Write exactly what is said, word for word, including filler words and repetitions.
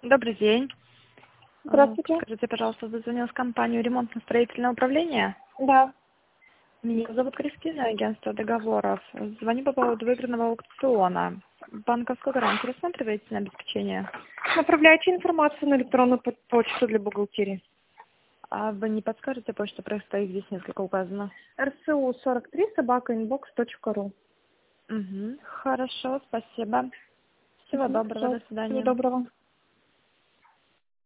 Добрый день. А, Здравствуйте. Скажите, пожалуйста, вы звонили в компанию ремонтно-строительное управление? Да. Меня зовут Кристина, агентство договоров. Звоню по поводу выигранного аукциона. Банковскую гарантию рассматриваете на обеспечение? Направляйте информацию на электронную по- почту для бухгалтерии. А вы не подскажете, почта простоит, здесь несколько указано. эр эс у сорок три собака инбокс точка ру. Угу. Хорошо, спасибо. Всего Угу, доброго, до пожалуйста. Всего свидания. доброго.